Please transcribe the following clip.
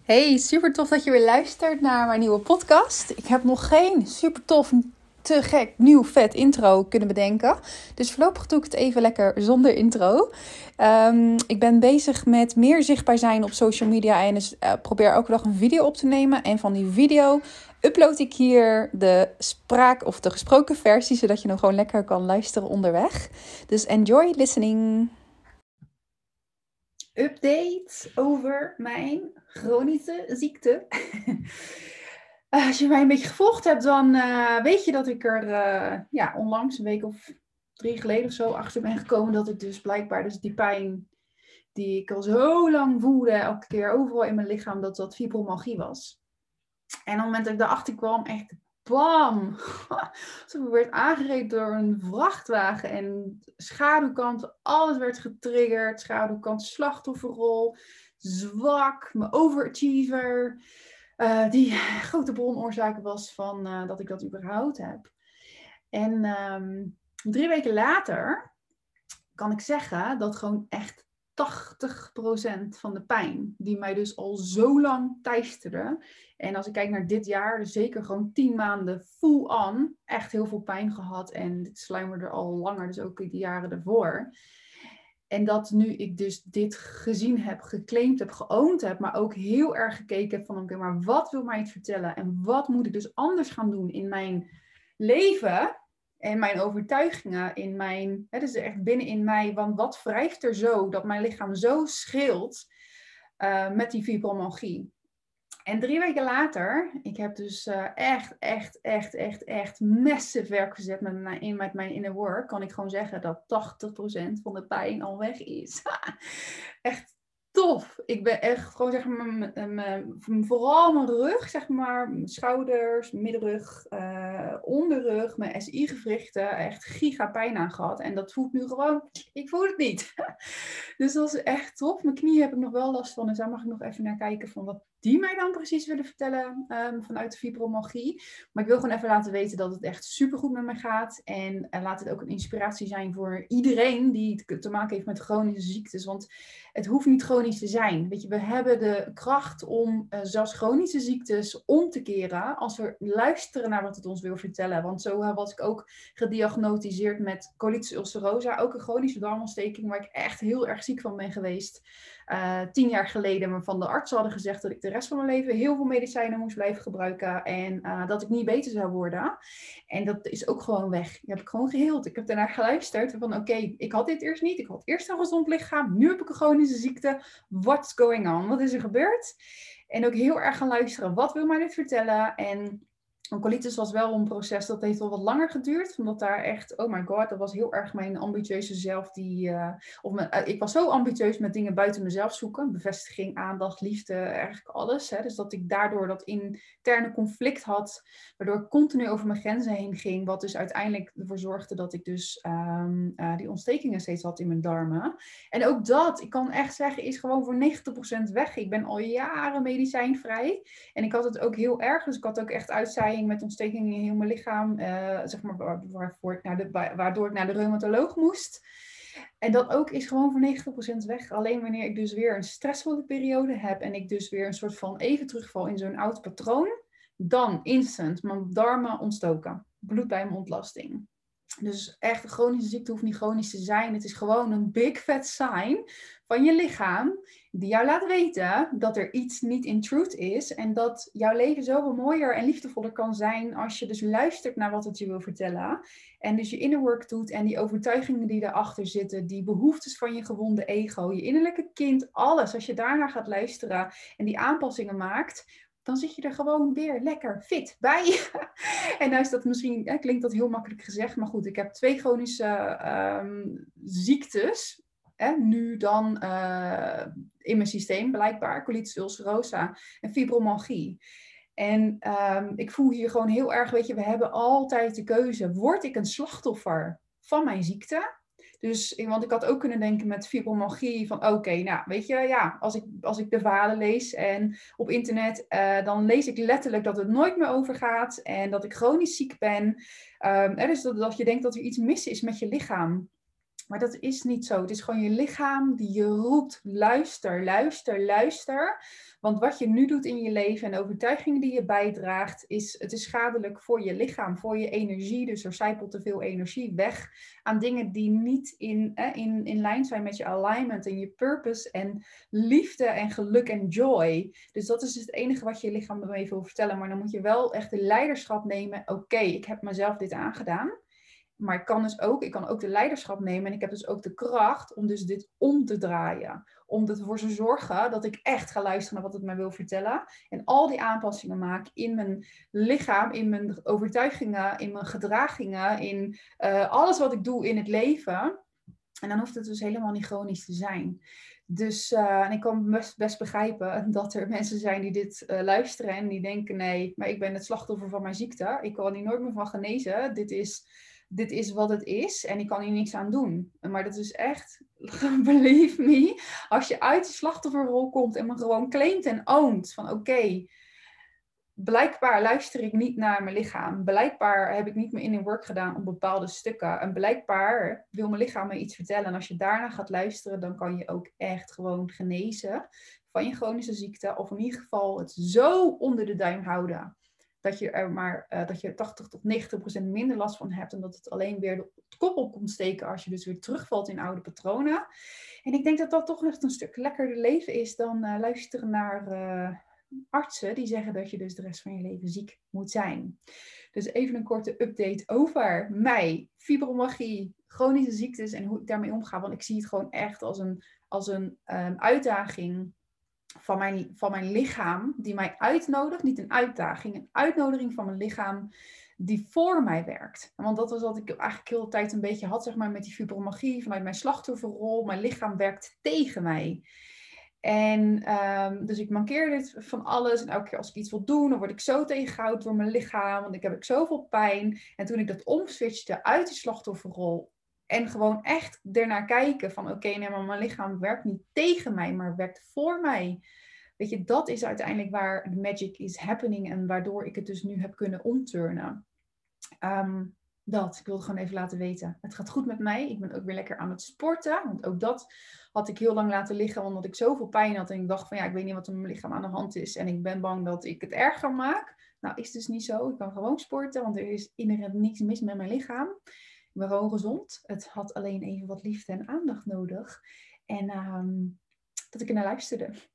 Hey, super tof dat je weer luistert naar mijn nieuwe podcast. Ik heb nog geen super tof, te gek, nieuw, vet intro kunnen bedenken. Dus voorlopig doe ik het even lekker zonder intro. Ik ben bezig met meer zichtbaar zijn op social media en dus probeer elke dag een video op te nemen. En van die video upload ik hier de spraak of de gesproken versie, zodat je hem gewoon lekker kan luisteren onderweg. Dus enjoy listening. Update over mijn chronische ziekte. Als je mij een beetje gevolgd hebt, dan weet je dat ik er onlangs, een week of 3 geleden of zo, achter ben gekomen dat ik dus blijkbaar die pijn die ik al zo lang voelde, elke keer overal in mijn lichaam, dat fibromyalgie was. En op het moment dat ik daarachter kwam, echt bam! Alsof ik werd aangereden door een vrachtwagen en schaduwkant, alles werd getriggerd. Schaduwkant, slachtofferrol, zwak, mijn overachiever. Die grote bronoorzaak was van dat ik dat überhaupt heb. En 3 weken later kan ik zeggen dat gewoon echt 80% van de pijn, die mij dus al zo lang teisterde. En als ik kijk naar dit jaar, dus zeker gewoon 10 maanden full on, echt heel veel pijn gehad. En dit sluimerde al langer, dus ook de jaren ervoor. En dat nu ik dus dit gezien heb, geclaimd heb, geowned heb, maar ook heel erg gekeken heb van oké, maar wat wil mij het vertellen? En wat moet ik dus anders gaan doen in mijn leven en mijn overtuigingen, in mijn, dus echt binnenin mij, want wat wrijft er zo dat mijn lichaam zo schreeuwt met die fibromyalgie? En 3 weken later, ik heb dus echt massive werk gezet met mijn inner work, kan ik gewoon zeggen dat 80% van de pijn al weg is. Echt tof. Ik ben echt gewoon, zeg maar, vooral mijn rug, zeg maar, mijn schouders, middenrug, onderrug, mijn SI-gewrichten, echt giga pijn aan gehad. En dat voelt nu gewoon, ik voel het niet. Dus dat is echt tof. Mijn knieën heb ik nog wel last van, dus daar mag ik nog even naar kijken van wat die mij dan precies willen vertellen vanuit de fibromyalgie. Maar ik wil gewoon even laten weten dat het echt supergoed met mij gaat. En laat het ook een inspiratie zijn voor iedereen die te maken heeft met chronische ziektes. Want het hoeft niet chronisch te zijn. Weet je, we hebben de kracht om zelfs chronische ziektes om te keren als we luisteren naar wat het ons wil vertellen. Want zo was ik ook gediagnosticeerd met colitis ulcerosa, ook een chronische darmontsteking waar ik echt heel erg ziek van ben geweest. 10 jaar geleden, waarvan de artsen hadden gezegd dat ik de rest van mijn leven heel veel medicijnen moest blijven gebruiken en dat ik niet beter zou worden. En dat is ook gewoon weg. Die heb ik gewoon geheeld. Ik heb daarnaar geluisterd van oké, ik had dit eerst niet. Ik had eerst een gezond lichaam. Nu heb ik een chronische ziekte. What's going on? Wat is er gebeurd? En ook heel erg gaan luisteren. Wat wil mij dit vertellen? En colitis was wel een proces dat heeft wel wat langer geduurd. Omdat daar echt, oh my god, dat was heel erg mijn ambitieuze zelf. Ik was zo ambitieus met dingen buiten mezelf zoeken. Bevestiging, aandacht, liefde, eigenlijk alles. Hè. Dus dat ik daardoor dat interne conflict had. Waardoor ik continu over mijn grenzen heen ging. Wat dus uiteindelijk ervoor zorgde dat ik dus die ontstekingen steeds had in mijn darmen. En ook dat, ik kan echt zeggen, is gewoon voor 90% weg. Ik ben al jaren medicijnvrij. En ik had het ook heel erg. Dus ik had ook echt uitzaaiing met ontstekingen in heel mijn lichaam. Zeg maar, waardoor ik naar de reumatoloog moest. En dat ook is gewoon voor 90% weg. Alleen wanneer ik dus weer een stressvolle periode heb. En ik dus weer een soort van even terugval in zo'n oud patroon. Dan instant mijn darmen ontstoken. Bloed bij mijn ontlasting. Dus echt, een chronische ziekte hoeft niet chronisch te zijn. Het is gewoon een big fat sign van je lichaam die jou laat weten dat er iets niet in truth is. En dat jouw leven zoveel mooier en liefdevoller kan zijn als je dus luistert naar wat het je wil vertellen. En dus je inner work doet en die overtuigingen die daarachter zitten, die behoeftes van je gewonde ego, je innerlijke kind, alles. Als je daarnaar gaat luisteren en die aanpassingen maakt, dan zit je er gewoon weer lekker fit bij. En nou is dat misschien, klinkt dat heel makkelijk gezegd, maar goed, ik heb 2 chronische ziektes. Nu dan in mijn systeem blijkbaar, colitis ulcerosa en fibromyalgie. En ik voel hier gewoon heel erg, weet je, we hebben altijd de keuze. Word ik een slachtoffer van mijn ziekte? Dus, want ik had ook kunnen denken met fibromyalgie van oké, nou weet je, ja, als ik de verhalen lees en op internet, dan lees ik letterlijk dat het nooit meer overgaat en dat ik chronisch ziek ben. Dus dat je denkt dat er iets mis is met je lichaam. Maar dat is niet zo. Het is gewoon je lichaam die je roept, luister, luister, luister. Want wat je nu doet in je leven en de overtuigingen die je bijdraagt, het is schadelijk voor je lichaam, voor je energie. Dus er zijpelt te veel energie weg aan dingen die niet in lijn zijn met je alignment en je purpose en liefde en geluk en joy. Dus dat is het enige wat je lichaam ermee wil vertellen. Maar dan moet je wel echt de leiderschap nemen. Oké, ik heb mezelf dit aangedaan. Maar ik kan ook de leiderschap nemen en ik heb dus ook de kracht om dus dit om te draaien. Om ervoor te zorgen dat ik echt ga luisteren naar wat het mij wil vertellen. En al die aanpassingen maak in mijn lichaam, in mijn overtuigingen, in mijn gedragingen, in alles wat ik doe in het leven. En dan hoeft het dus helemaal niet chronisch te zijn. Dus en ik kan best begrijpen dat er mensen zijn die dit luisteren en die denken, nee, maar ik ben het slachtoffer van mijn ziekte. Ik kan hier nooit meer van genezen. Dit is wat het is en ik kan hier niks aan doen. Maar dat is echt, believe me, als je uit de slachtofferrol komt en me gewoon claimt en oont van oké, blijkbaar luister ik niet naar mijn lichaam. Blijkbaar heb ik niet mijn inner work gedaan op bepaalde stukken. En blijkbaar wil mijn lichaam me iets vertellen. En als je daarna gaat luisteren, dan kan je ook echt gewoon genezen van je chronische ziekte. Of in ieder geval het zo onder de duim houden dat je er maar dat je 80 tot 90% minder last van hebt. En dat het alleen weer de kop op komt steken als je dus weer terugvalt in oude patronen. En ik denk dat dat toch echt een stuk lekkerder leven is dan luisteren naar artsen die zeggen dat je dus de rest van je leven ziek moet zijn. Dus even een korte update over mij, fibromyalgie, chronische ziektes en hoe ik daarmee omga. Want ik zie het gewoon echt als een uitdaging van mijn lichaam die mij uitnodigt. Niet een uitdaging, een uitnodiging van mijn lichaam die voor mij werkt. Want dat was wat ik eigenlijk heel de tijd een beetje had, zeg maar, met die fibromyalgie, vanuit mijn slachtofferrol. Mijn lichaam werkt tegen mij. En dus ik mankeer dit van alles. En elke keer als ik iets wil doen, dan word ik zo tegengehouden door mijn lichaam. Want ik heb zoveel pijn. En toen ik dat omswitchte uit die slachtofferrol. En gewoon echt ernaar kijken van oké, nee, maar mijn lichaam werkt niet tegen mij, maar werkt voor mij. Weet je, dat is uiteindelijk waar de magic is happening. En waardoor ik het dus nu heb kunnen omturnen. Ik wilde gewoon even laten weten. Het gaat goed met mij. Ik ben ook weer lekker aan het sporten. Want ook dat had ik heel lang laten liggen. Omdat ik zoveel pijn had. En ik dacht van ja, ik weet niet wat er met mijn lichaam aan de hand is. En ik ben bang dat ik het erger maak. Nou, is dus niet zo. Ik kan gewoon sporten. Want er is inherent niks mis met mijn lichaam. Ik ben gewoon gezond. Het had alleen even wat liefde en aandacht nodig. En dat ik er naar luisterde.